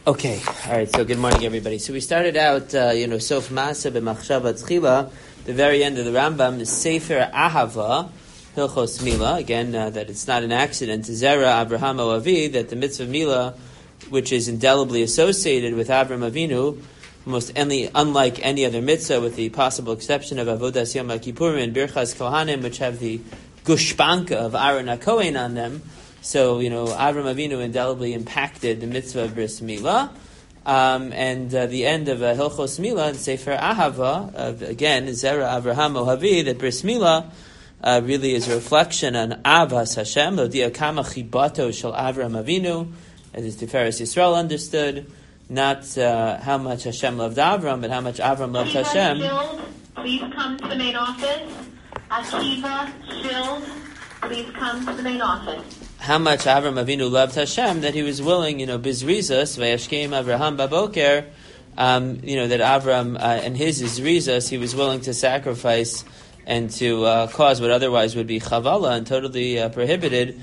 Okay, all right. So good morning, everybody. So we started out, Sof Maaseh b'Machshava Tchila, the very end of the Rambam, the Sefer Ahava, Hilchos Mila. Again, that it's not an accident. Zera Avraham Avi, that the mitzvah Mila, which is indelibly associated with Avram Avinu, unlike any other mitzvah, with the possible exception of Avodas Yom Kippurim and Birchas Kohanim, which have the gushpanka of Aaron HaKohen on them. So, Avram Avinu indelibly impacted the mitzvah of Bris Milah. And the end of Hilchos Mila and Sefer Ahava, again, Zera Avraham Ohavi, that Bris Milah really is a reflection on Avas Hashem, Lodia Kama Chibato Shel Avram Avinu, as his Tiferes Yisrael understood, not how much Hashem loved Avram, but how much Avram loved Hashem. Shield, please come to the main office. Akiva, Shield, please come to the main office. How much Avram Avinu loved Hashem, that he was willing, bizrizas, vayashkeim Avraham baboker, that Avram and his izrizas, he was willing to sacrifice and to cause what otherwise would be chavala and totally prohibited.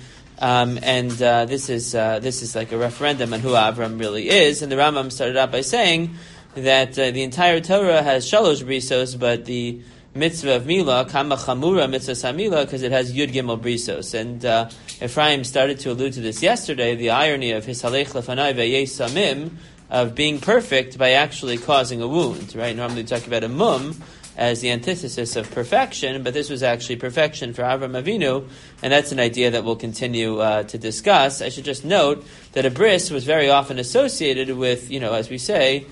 This is like a referendum on who Avram really is. And the Rambam started out by saying that the entire Torah has shalosh brisos, but the mitzvah of Mila, Kama Chamura mitzvah Samila, because it has Yud Gimel Brisos. And Ephraim started to allude to this yesterday, the irony of Hisalech Lefanai Vayei Samim, of being perfect by actually causing a wound, right? Normally we talk about a mum as the antithesis of perfection, but this was actually perfection for Avram Avinu, and that's an idea that we'll continue to discuss. I should just note that a bris was very often associated with, as we say,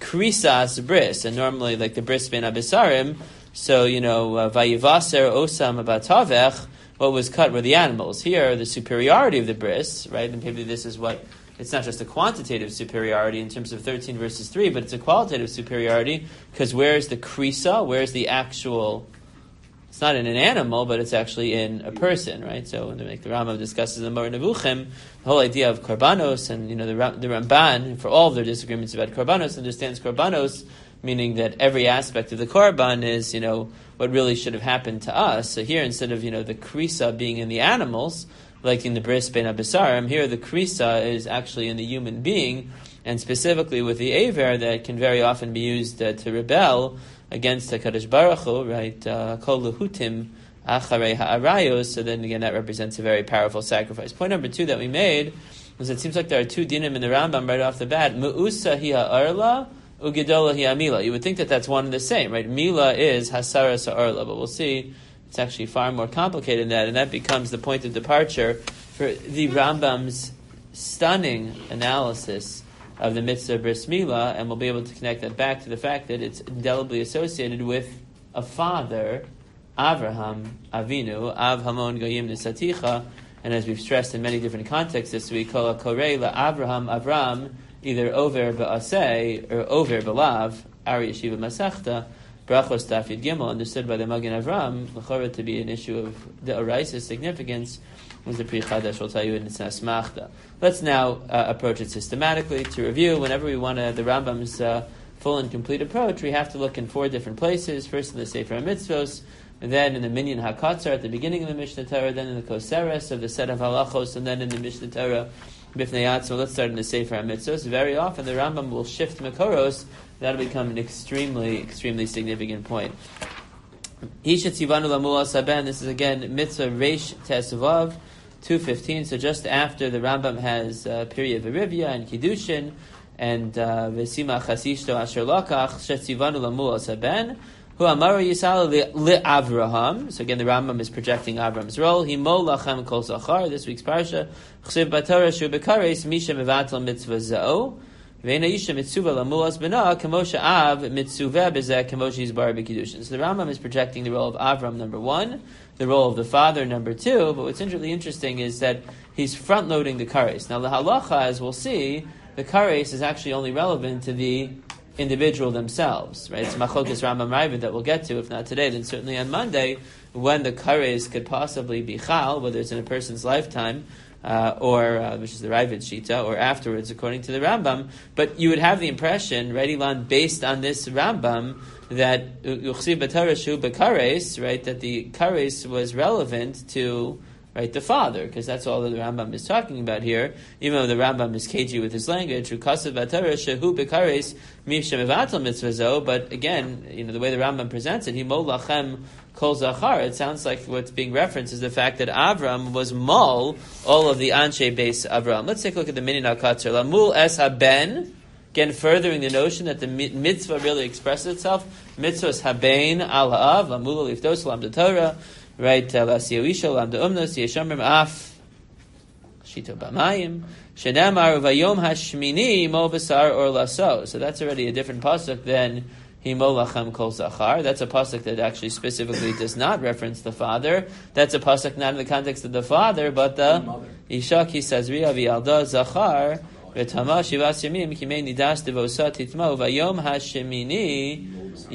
krisas bris, and normally like the bris ben abisarim. So, vayivaser osam abatavech, what was cut were the animals. Here, the superiority of the bris, right? And maybe this is it's not just a quantitative superiority in terms of 13 verses 3, but it's a qualitative superiority, because where's the krisa? Where's the actual, it's not in an animal, but it's actually in a person, right? So when the Rambam discusses in the Moreh Nevuchim, the whole idea of korbanos, and, the Ramban, for all of their disagreements about korbanos, understands korbanos, meaning that every aspect of the korban is, what really should have happened to us. So here, instead of, the krisa being in the animals, like in the bris ben abisarim, here the krisa is actually in the human being, and specifically with the aver that can very often be used to rebel against HaKadosh Baruch Hu, right? Kol lehutim acharei ha'arayos. So then again, that represents a very powerful sacrifice. Point number 2 that we made was it seems like there are 2 dinim in the Rambam right off the bat. Mu'usa hi ha'arla, ugedola hi ha'mila. You would think that that's one and the same, right? Mila is hasara sa'arla, but we'll see it's actually far more complicated than that, and that becomes the point of departure for the Rambam's stunning analysis of the mitzvah bris milah, and we'll be able to connect that back to the fact that it's indelibly associated with a father, Avraham Avinu, Av Hamon Goyim Nisaticha, and as we've stressed in many different contexts this week, Kol HaKorei LaAvraham Avram, either over ba'aseh or over b'lav, Ari Yeshiva Masechta, Brachos Daf Yud Gimel, understood by the Magen Avram, l'chora to be an issue of the Oraisa's significance, was the Pri Chadash will tell you in its Asmachta. Let's now approach it systematically. To review, whenever we want the Rambam's full and complete approach, we have to look in 4 different places. First in the Sefer HaMitzvos, then in the Minyan HaKatzar at the beginning of the Mishnah Torah, then in the Koseres of the set of Halachos, and then in the Mishnah Torah Bifnei Yatzma. Let's start in the Sefer HaMitzvos. Very often the Rambam will shift Makoros. That'll become an extremely, extremely significant point. This is again Mitzvah Reish Tesvav 2:15. So just after the Rambam has period Verivia and Kiddushin and Vesima Chasishto Asher Lokach Shetzivanu Lamul Asaben Hu Amaru Yisal Li Avraham. So again, the Rambam is projecting Avram's role. Himo Lachem Kol Zachar. This week's parsha Chsiv Batorah Shu Bekares Misha Mevatel Mitzvah Zao. So the Rambam is projecting the role of Avram, number 1, the role of the father, number 2, but what's really interesting is that he's front-loading the kares. Now, the halacha, as we'll see, the kares is actually only relevant to the individual themselves, right? It's Machlokas Rambam Ravid that we'll get to, if not today, then certainly on Monday, when the kares could possibly be chal, whether it's in a person's lifetime, or which is the Ravid Shita, or afterwards, according to the Rambam. But you would have the impression, right, Ilan, based on this Rambam, that Yuchsi B'Torah Shu B'Kares, right, that the Kares was relevant to right, the father, because that's all that the Rambam is talking about here, even though the Rambam is cagey with his language, but again, the way the Rambam presents it, Himol lachem kol zachar, it sounds like what's being referenced is the fact that Avram was mol all of the Anshe Beis Avram. Let's take a look at the Minyan HaKatzar. Lamul es haben, again furthering the notion that the mitzvah really expresses itself. Mitzvah is haben al ha'av, lamul liftos lam de Torah, right, Lasiyawisha, Lam de Umnos, Yeshamrim Af, Shito Bamayim, Shenamar Vayom Hashmini, Mo Basar or Laso. So that's already a different pasuk than Himo Lachem Kol Zachar. That's a pasuk that actually specifically does not reference the father. That's a pasuk not in the context of the father, but the Isha Ki Sazriya V'Yalda Zachar, V'Tama Shivas Yamim, Kimei Nidas Devosa Titmo, Vayom Hashmini,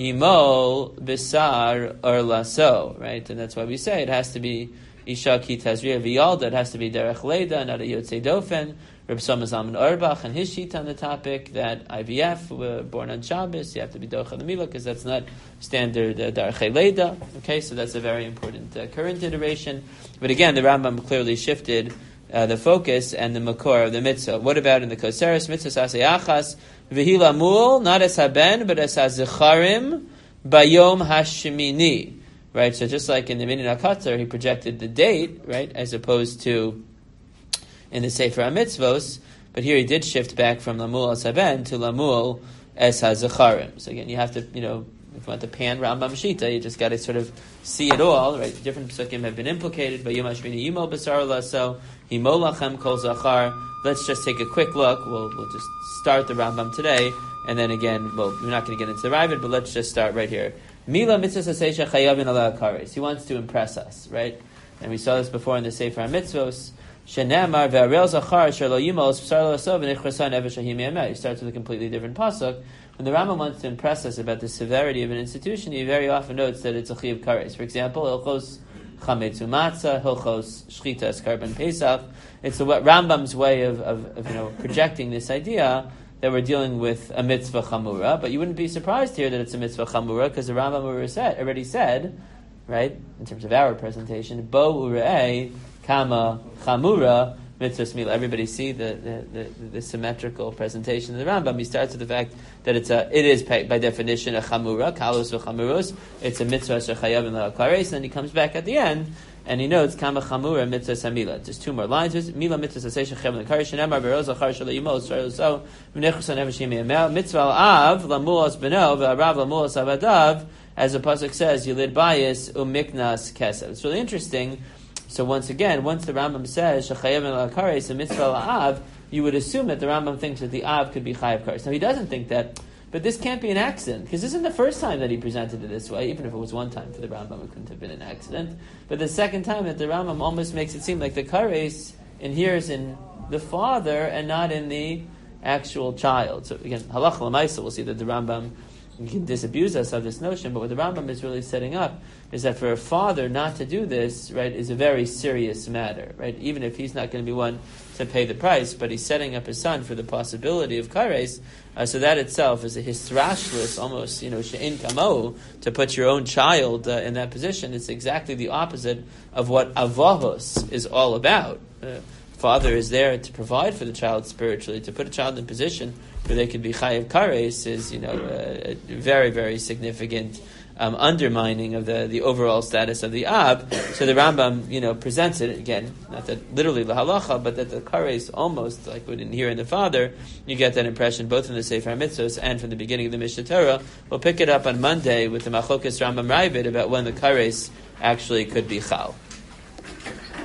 Imo Bisar or Laso, right? And that's why we say it has to be Isha Ki Tazriya V'Yalda, it has to be Derech Leda, not a Yotzei Dofen. Reb Shlomo Zalman Auerbach and his sheet on the topic that IVF were born on Shabbos, you have to be Docha L'Mila because that's not standard Darchei Leda. Okay, so that's a very important current iteration. But again, the Rambam clearly shifted the focus and the makor of the mitzvah. What about in the Koseres? Mitzvah Sasei Achas V'Hila Mul, not as Haben, but as Zecharim Bayom Hashemini. Right, so just like in the Minyan HaKatzar, he projected the date, right, as opposed to in the Sefer HaMitzvos, but here he did shift back from Lamul as Haben to Lamul as HaZecharim. So again, you have to, if you want to pan Rambam Shita, you just got to sort of see it all, right? Different psukim have been implicated, but Yom HaShmini Yimo Basar Laso, Himo Lachem Kol Zachar. Let's just take a quick look. We'll just start the Rambam today, and then again, we're not going to get into the Ravid, but let's just start right here. Mila mitzvah seisha chayavin ala kares. He wants to impress us, right? And we saw this before in the Sefer HaMitzvos. Shenamar ve'arel zachar asher lo yimos b'sar lo asov v'nichrasan ever shahim yameh. He starts with a completely different pasuk. When the Rambam wants to impress us about the severity of an institution, he very often notes that it's a chiyav kares. For example, hilchos chametz umatzah, hilchos shchitas karban pesach. It's the Rambam's way of projecting this idea that we're dealing with a mitzvah chamura, but you wouldn't be surprised here that it's a mitzvah chamura because the Rambam already said, right, in terms of our presentation, bo ure'eh kama chamura mitzvah smila. Everybody see the symmetrical presentation of the Rambam. He starts with the fact that it is by definition a chamura, kalos v'chamuros. It's a mitzvah shechayav in the kares, and then he comes back at the end and he notes kama chamura mitzvah samila. Just two more lines. Mila mitzvah sasei shechayav in the kares. Shenemar beroz achar shelo yimos so v'nechus on evershim yemel mitzvah av lamuos beno v'arav lamuos avadav. As the pasuk says, yilid bayis umiknas kesev. It's really interesting. So once again, once the Rambam says shechayav el kares a mitzvah av, you would assume that the Rambam thinks that the av could be chayav kares. Now he doesn't think that, but this can't be an accident because this isn't the first time that he presented it this way. Even if it was one time for the Rambam, it couldn't have been an accident. But the second time that the Rambam almost makes it seem like the kares inheres in the father and not in the actual child. So again, halacha l'maisa, we'll see that the Rambam can disabuse us of this notion, but what the Rambam is really setting up is that for a father not to do this, right, is a very serious matter, right? Even if he's not going to be one to pay the price, but he's setting up his son for the possibility of kares, so that itself is a histrashlis, almost, she'in kamo, to put your own child in that position. It's exactly the opposite of what avahos is all about. Father is there to provide for the child spiritually, to put a child in a position where they could be chayav kares is, a very, very significant undermining of the overall status of the ab. So the Rambam, presents it again, not that literally the halacha, but that the kares almost like we didn't hear in the father. You get that impression both in the Sefer HaMitzvos and from the beginning of the Mishnah Torah. We'll pick it up on Monday with the Machlokas Rambam Ravid about when the kares actually could be chal.